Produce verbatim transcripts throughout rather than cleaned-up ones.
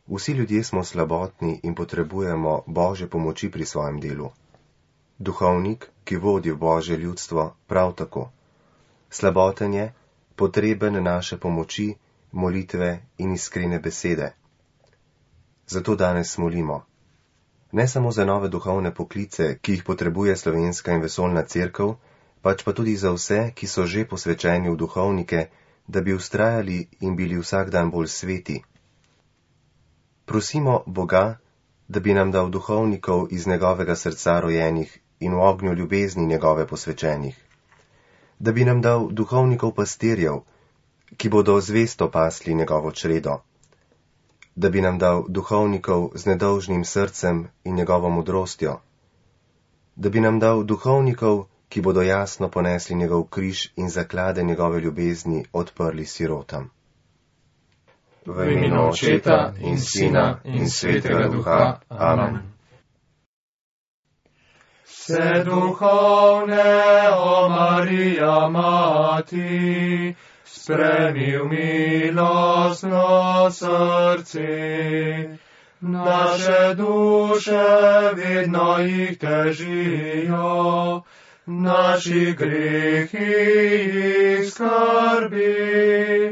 Vsi ljudje smo slabotni in potrebujemo Božje pomoči pri svojem delu. Duhovnik, ki vodi v Božje ljudstvo, prav tako. Slaboten je, potreben naše pomoči, molitve in iskrene besede. Zato danes molimo. Ne samo za nove duhovne poklice, ki jih potrebuje slovenska in vesoljna cerkev, pač pa tudi za vse, ki so že posvečeni v duhovnike, da bi vztrajali in bili vsak dan bolj sveti. Prosimo Boga, da bi nam dal duhovnikov iz njegovega srca rojenih in v ognju ljubezni njegove posvečenih. Da bi nam dal duhovnikov pastirjev, ki bodo zvesto pasli njegovo čredo. Da bi nam dal duhovnikov z nedolžnim srcem in njegovo modrostjo. Da bi nam dal duhovnikov, ki bodo jasno ponesli njegov križ in zaklade njegove ljubezni odprli sirotam. V imenu Očeta in Sina in Svetega Duha. Amen. Vse duhovne, o Marija Mati, spremi v milostno srce. Naše duše vedno jih težijo, naši grehi jih skrbi.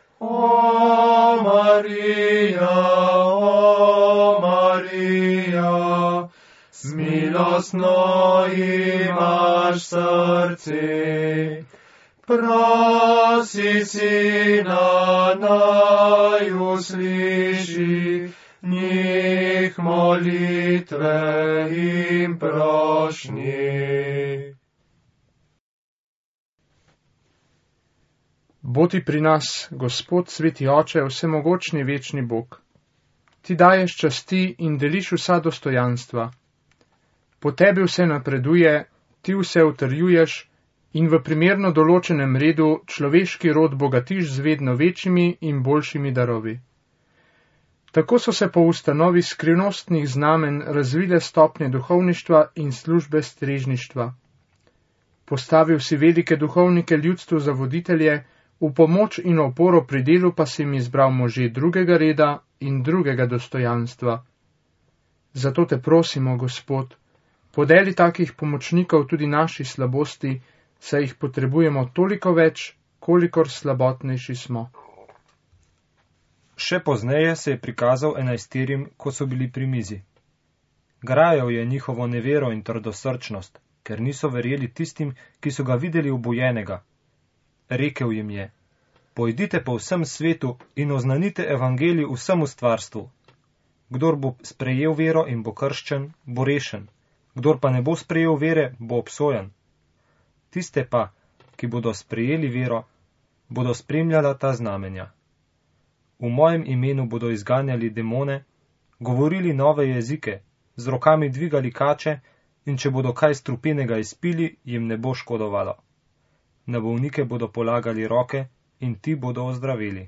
O Marija, o Marija, milostno imaš srce. Prosi Sina, naj usliši njih molitve in prošnji. Bodi pri nas, Gospod sveti Oče, vsemogočni večni Bog. Ti daješ časti in deliš vsa dostojanstva. Po tebi vse napreduje, ti vse utrjuješ in v primerno določenem redu človeški rod bogatiš z vedno večjimi in boljšimi darovi. Tako so se po ustanovi skrivnostnih znamen razvile stopnje duhovništva in službe strežništva. Postavil si velike duhovnike ljudstvu za voditelje, v pomoč in oporo pri delu pa si jim izbral može drugega reda in drugega dostojanstva. Zato te prosimo, Gospod, podeli takih pomočnikov tudi naši slabosti, saj jih potrebujemo toliko več, kolikor slabotnejši smo. Še pozneje se je prikazal enajsterim, ko so bili pri mizi. Grajal je njihovo nevero in trdosrčnost, ker niso verjeli tistim, ki so ga videli obujenega. Rekel jim je: Pojdite po vsem svetu in oznanite evangelij vsemu stvarstvu. Kdor bo sprejel vero in bo krščen, bo rešen. Kdor pa ne bo sprejel vere, bo obsojen. Tiste pa, ki bodo sprejeli vero, bodo spremljala ta znamenja. V mojem imenu bodo izganjali demone, govorili nove jezike, z rokami dvigali kače in če bodo kaj strupenega izpili, jim ne bo škodovalo. Na bolnike bodo polagali roke in ti bodo ozdravili.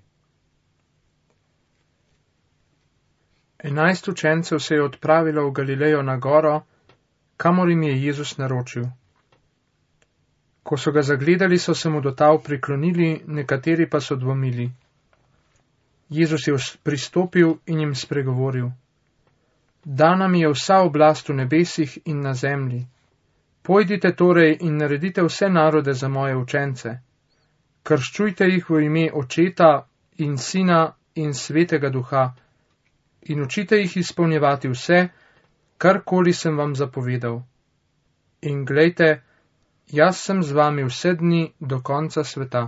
Enajst učencev se je odpravilo v Galilejo na goro, kamor jim je Jezus naročil. Ko so ga zagledali, so se mu do tal priklonili, nekateri pa so dvomili. Jezus je pristopil in jim spregovoril: Dana mi je vsa oblast v nebesih in na zemlji. Pojdite torej in naredite vse narode za moje učence. Krščujte jih v ime Očeta in Sina in Svetega Duha in učite jih izpolnjevati vse, karkoli sem vam zapovedal. In glejte, jaz sem z vami vse dni do konca sveta.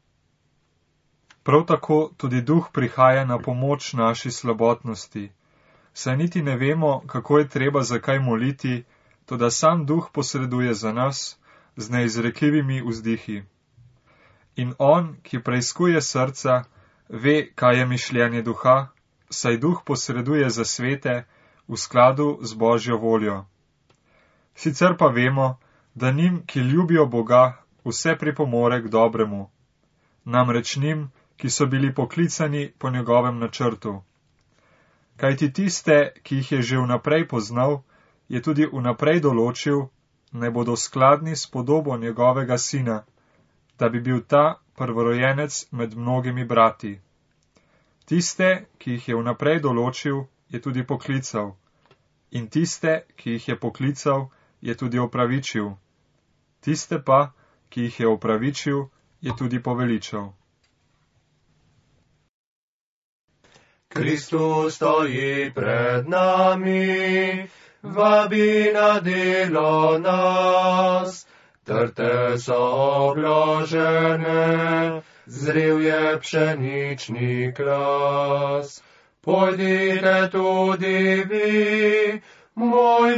Prav tako tudi Duh prihaja na pomoč naši slabotnosti. Saj niti ne vemo, kako je treba za kaj moliti, toda sam Duh posreduje za nas z neizrekljivimi vzdihi. In on, ki preiskuje srca, ve, kaj je mišljenje Duha, saj Duh posreduje za svete v skladu z Božjo voljo. Sicer pa vemo, da njim, ki ljubijo Boga, vse pripomore k dobremu, namreč njim, ki so bili poklicani po njegovem načrtu. Kajti tiste, ki jih je že vnaprej poznal, je tudi vnaprej določil, naj bodo skladni s podobo njegovega sina, da bi bil ta prvorojenec med mnogimi brati. Tiste, ki jih je vnaprej določil, je tudi poklical, in tiste, ki jih je poklical, je tudi opravičil. Tiste pa, ki jih je opravičil, je tudi poveličal. Kristus stoji pred nami, vabi na delo nas. Trte so obložene, zrel je pšenični kras. Pojdite tudi vi, moj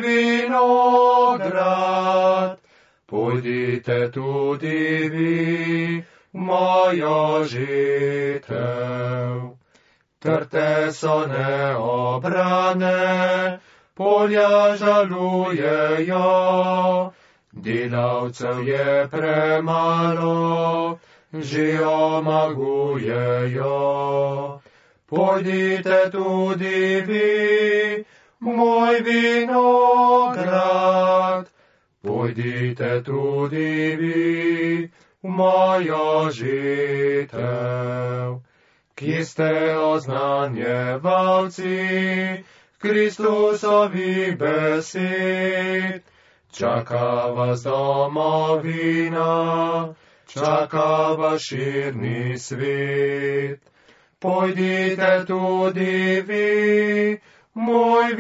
vinograd. Pojdite tudi vi, mojo žitev. Trte so neobrane, polja žalujejo, delavcev je premalo, že omagujejo. Pojdite tudi vi, moj vinograd, pojdite tudi vi, mojo žitev. Kje ste oznanjevalci Kristusovih besed? Čaka vas domovina, čaka vas širni svet. Pojdite tudi vi, moj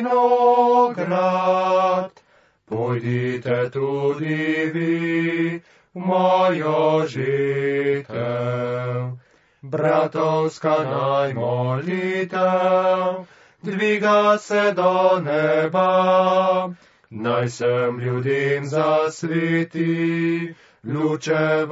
vinograd, pojdite tudi vi, mojo žitev. Bratovska naj molitev dviga se do neba, naj sem ljudem zasveti luč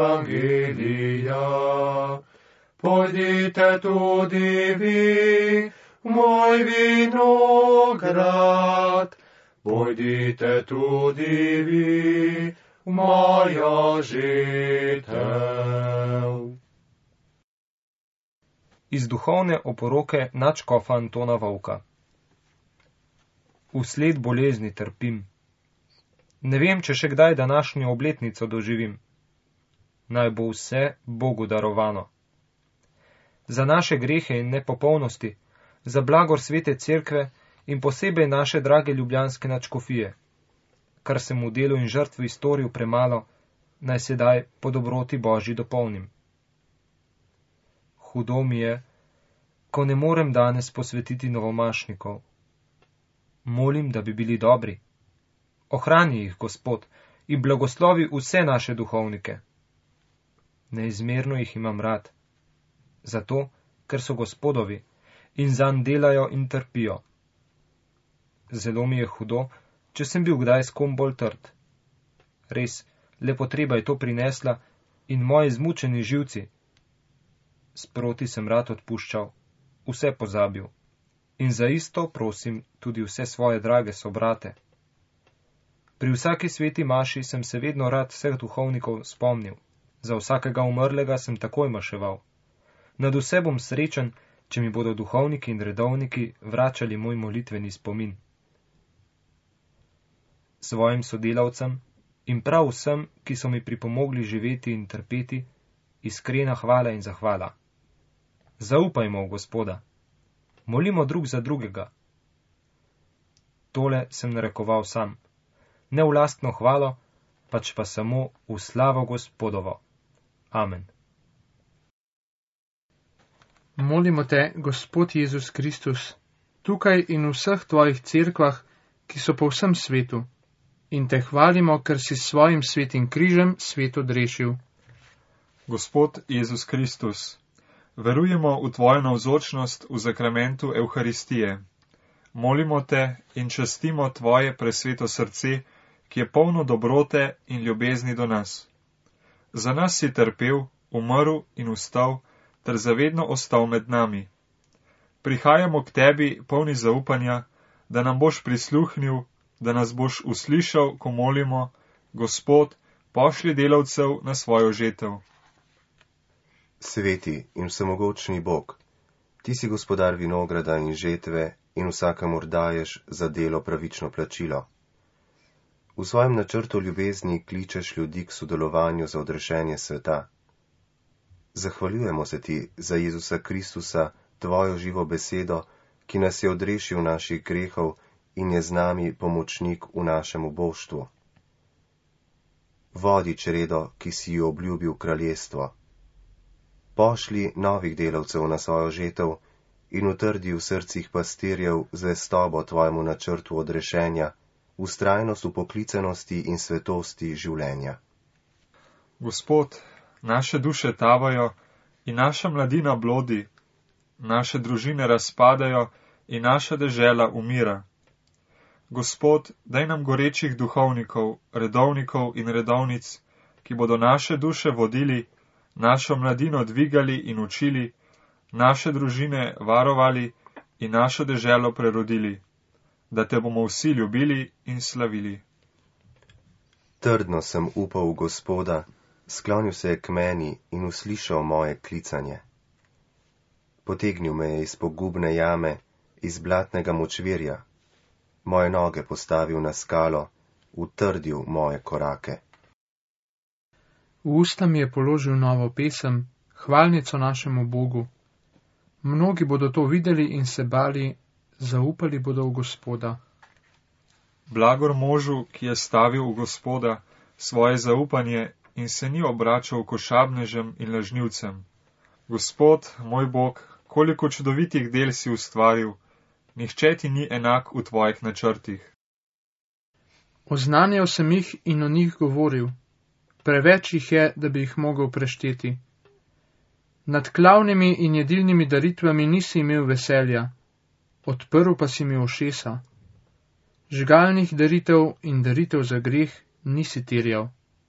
evangelija. Pojdite tudi vi, moj vinograd, pojdite tudi vi, mojo žitev. Iz duhovne oporoke nadškofa Antona Vovka. Vsled bolezni trpim. Ne vem, če še kdaj današnjo obletnico doživim. Naj bo vse Bogu darovano. Za naše grehe in nepopolnosti, za blagor svete cerkve in posebej naše drage ljubljanske nadškofije, kar sem v delu in žrtvi storil premalo, naj sedaj po dobroti Božji dopolnim. Hudo mi je, ko ne morem danes posvetiti novomašnikov. Molim, da bi bili dobri. Ohrani jih, Gospod, in blagoslovi vse naše duhovnike. Neizmerno jih imam rad, zato, ker so Gospodovi in zanj delajo in trpijo. Zelo mi je hudo, če sem bil kdaj s kom bolj trd. Res, le potreba je to prinesla in moji zmučeni živci. Sproti sem rad odpuščal, vse pozabil in za isto prosim tudi vse svoje drage sobrate. Pri vsaki sveti maši sem se vedno rad vseh duhovnikov spomnil, za vsakega umrlega sem takoj maševal. Nad vse bom srečen, če mi bodo duhovniki in redovniki vračali moj molitveni spomin. Svojim sodelavcem in prav vsem, ki so mi pripomogli živeti in trpeti, iskrena hvala in zahvala. Zaupajmo v Gospoda. Molimo drug za drugega. Tole sem narekoval sam. Ne v lastno hvalo, pač pa samo v slavo Gospodovo. Amen. Molimo te, Gospod Jezus Kristus, tukaj in v vseh tvojih cerkvah, ki so po vsem svetu, in te hvalimo, ker si s svojim svetim križem svet odrešil. Gospod Jezus Kristus, verujemo v tvojo navzočnost v zakramentu Evharistije. Molimo te in častimo tvoje presveto srce, ki je polno dobrote in ljubezni do nas. Za nas si trpel, umrl in vstal, ter zavedno ostal med nami. Prihajamo k tebi polni zaupanja, da nam boš prisluhnil, da nas boš uslišal, ko molimo, Gospod, pošlji delavcev na svojo žetev. Sveti in vsemogočni Bog, ti si gospodar vinograda in žetve in vsakamur daješ za delo pravično plačilo. V svojem načrtu ljubezni kličeš ljudi k sodelovanju za odrešenje sveta. Zahvaljujemo se ti za Jezusa Kristusa, tvojo živo besedo, ki nas je odrešil naših grehov in je z nami pomočnik v našem uboštvu. Vodi čredo, ki si jo obljubil kraljestvo. Pošli novih delavcev na svojo žetev in utrdi v srcih pastirjev zvestobo tvojemu načrtu odrešenja, vztrajnost v poklicanosti in svetosti življenja. Gospod, naše duše tavajo in naša mladina blodi, naše družine razpadajo in naša dežela umira. Gospod, daj nam gorečih duhovnikov, redovnikov in redovnic, ki bodo naše duše vodili, našo mladino dvigali in učili, naše družine varovali in našo deželo prerodili, da te bomo vsi ljubili in slavili. Trdno sem upal v Gospoda, sklonil se je k meni in uslišal moje klicanje. Potegnil me je iz pogubne jame, iz blatnega močvirja, moje noge postavil na skalo, utrdil moje korake. V usta mi je položil novo pesem, hvalnico našemu Bogu. Mnogi bodo to videli in se bali, zaupali bodo v Gospoda. Blagor možu, ki je stavil v Gospoda svoje zaupanje in se ni obračal košabnežem in lažnivcem. Gospod, moj Bog, koliko čudovitih del si ustvaril, nihče ti ni enak v tvojih načrtih. Oznanjal sem jih in o njih govoril. Preveč jih je, da bi jih mogel prešteti. Nad klavnimi in jedilnimi daritvami nisi imel veselja, odprl pa si mi ušesa. Žgalnih daritev in daritev za greh nisi terjal.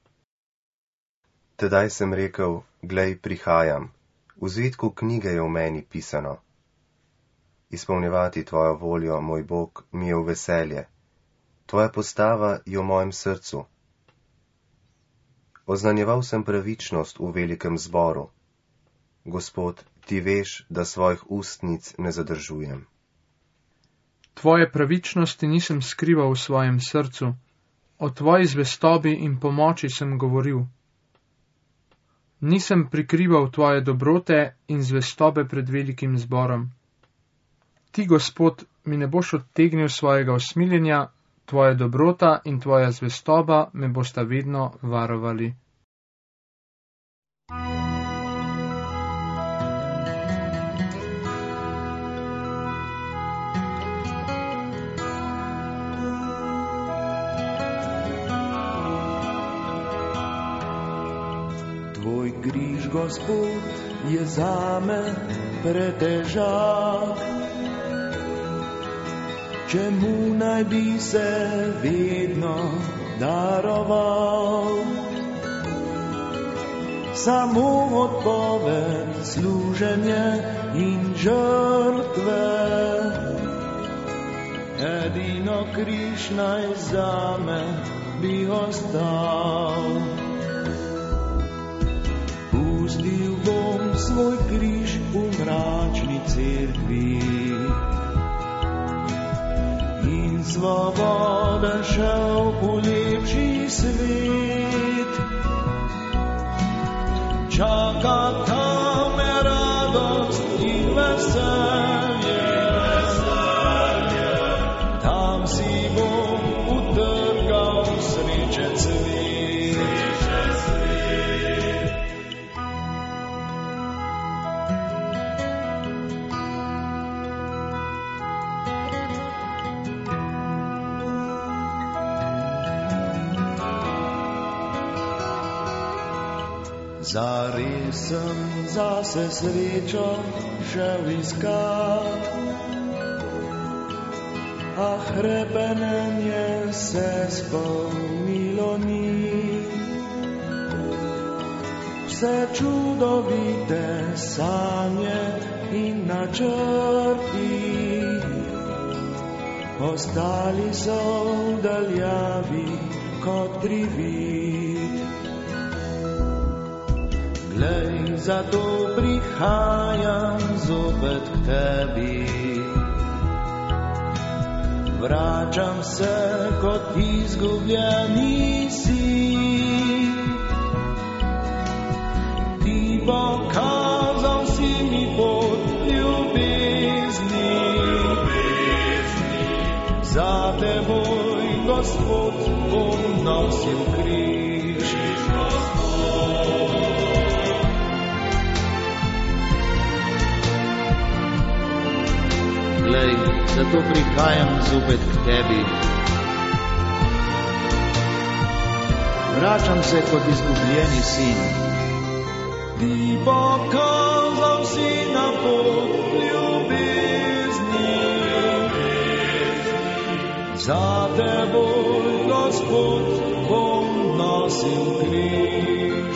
Tedaj sem rekel, glej, prihajam, v zvitku knjige je v meni pisano. Izpolnjevati tvojo voljo, moj Bog, mi je v veselje. Tvoja postava je v mojem srcu. Oznanjeval sem pravičnost v velikem zboru. Gospod, ti veš, da svojih ustnic ne zadržujem. Tvoje pravičnosti nisem skrival v svojem srcu, o tvoji zvestobi in pomoči sem govoril. Nisem prikrival tvoje dobrote in zvestobe pred velikim zborom. Ti, Gospod, mi ne boš odtegnil svojega usmiljenja, tvoja dobrota in tvoja zvestoba me bosta vedno varovali. Tvoj križ, Gospod, je zame pretežak. Čemu naj bi se vedno daroval? Samo odpoved, služenje in žrtve. Edino križ naj zame bi ostal. Pustil bom svoj križ v mračni cerkvi in svoboden šel v lepši svet. Čaka tam me radost in veselje, tam si bom utrgal sreče cvet. Zares sem zase srečo šel iskat, a hrepenenje se spomnilo ni. Vse čudovite sanje in načrti ostali so v daljavi kot privid. Glej, zato prihajam zopet k tebi. Vračam se kot izgubljeni sin. Ti pokazal si mi pot ljubezni. Za teboj, Gospod, bom nosil križ. Glej, zato prihajam zopet k tebi. Vračam se kot izgubljeni sin. Ti pokazal si na pot ljubezni. Za teboj, Gospod, bom nosil križ.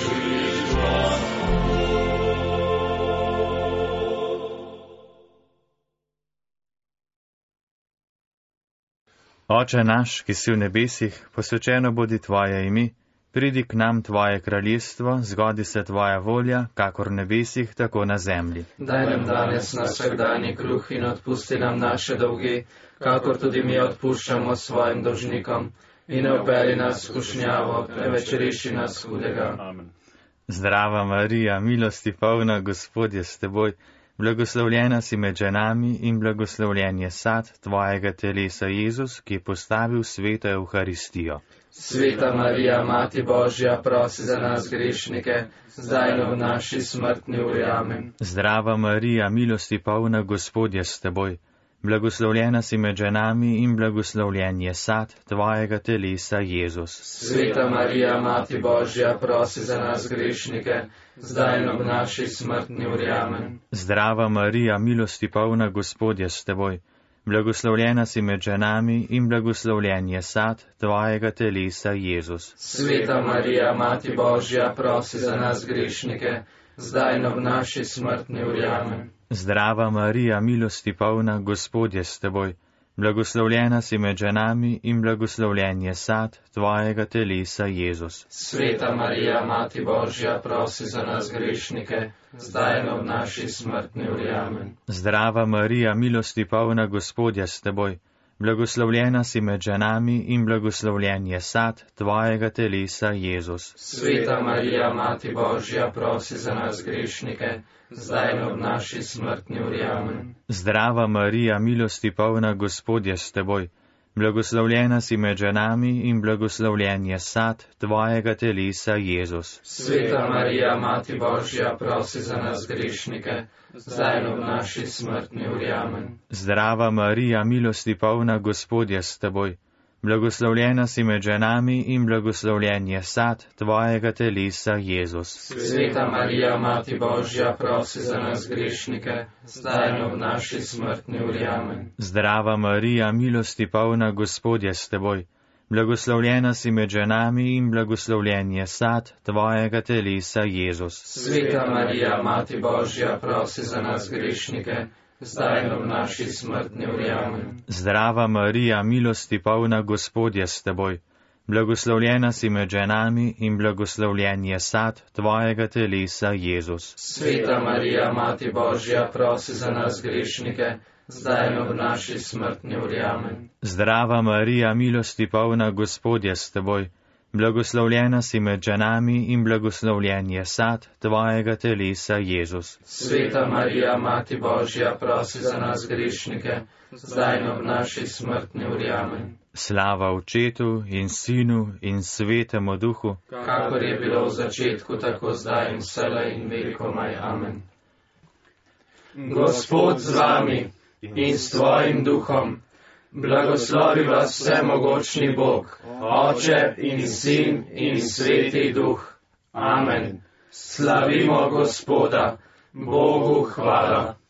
Oče naš, ki si v nebesih, posvečeno bodi tvoje ime, pridi k nam tvoje kraljestvo, zgodi se tvoja volja, kakor v nebesih, tako na zemlji. Daj nam danes naš vsakdanji kruh in odpusti nam naše dolge, kakor tudi mi odpuščamo svojim dolžnikom. In ne vpelji nas v skušnjavo, temveč reši nas hudega. Amen. Zdrava Marija, milosti polna, Gospod je s teboj, blagoslovljena si med ženami in blagoslovljen je sad tvojega telesa Jezus, ki je postavil sveto Evharistijo. Sveta Marija, Mati Božja, prosi za nas grešnike, zdaj in v naši smrtni uri. Amen. Zdrava Marija, milosti polna, Gospod je s teboj, blagoslovljena si med ženami in blagoslovljen je sad tvojega telesa Jezus. Sveta Marija, Mati Božja, prosi za nas grešnike, zdaj in v naši smrtni uri. Amen. Zdrava Marija, milosti polna, Gospod je s teboj, blagoslovljena si med ženami in blagoslovljen je sad tvojega telesa Jezus. Sveta Marija, Mati Božja, prosi za nas grešnike, zdaj in v naši smrtni uri. Amen. Zdrava Marija, milosti polna, Gospod je s teboj, blagoslovljena si med ženami in blagoslovljen je sad tvojega telesa Jezus. Sveta Marija, Mati Božja, prosi za nas grešnike, zdaj in v naši smrtni uri. Amen. Zdrava Marija, milosti polna, Gospod je s teboj, blagoslovljena si med ženami in blagoslovljen je sad tvojega telesa Jezus. Sveta Marija, Mati Božja, prosi za nas grešnike, zdaj in v naši smrtni uri. Amen. Zdrava Marija, milosti polna, Gospod je s teboj, blagoslovljena si med ženami in blagoslovljen je sad tvojega telesa Jezus. Sveta Marija, Mati Božja, prosi za nas grešnike, zdaj in v naši smrtni uri. Amen. Zdrava Marija, milosti polna, Gospod je s teboj, blagoslovljena si med ženami in blagoslovljen je sad tvojega telesa Jezus. Sveta Marija, Mati Božja, prosi za nas grešnike, zdaj in v naši smrtni uri. Amen. Zdrava Marija, milosti polna, Gospod je s teboj, blagoslovljena si med ženami in blagoslovljen je sad tvojega telesa Jezus. Sveta Marija, Mati Božja, prosi za nas grešnike, zdaj in v naši smrtni uri. Amen. Zdrava Marija, milosti polna, Gospod je s teboj, blagoslovljena si med ženami in blagoslovljen je sad tvojega telesa Jezus. Sveta Marija, Mati Božja, prosi za nas grešnike, zdaj in v naši smrtni uri. Amen. Zdrava Marija, milosti polna, Gospod je s teboj, blagoslovljena si med ženami in blagoslovljen je sad tvojega telesa Jezus. Sveta Marija, Mati Božja, prosi za nas grešnike, zdaj in v naši smrtni uri. Amen. Slava Očetu in Sinu in Svetemu Duhu, kakor je bilo v začetku, tako zdaj in vselej in vekomaj. Amen. Gospod z vami in s tvojim duhom, blagoslovi vas vsemogočni Bog, Oče in Sin in Sveti Duh. Amen. Slavimo Gospoda, Bogu hvala.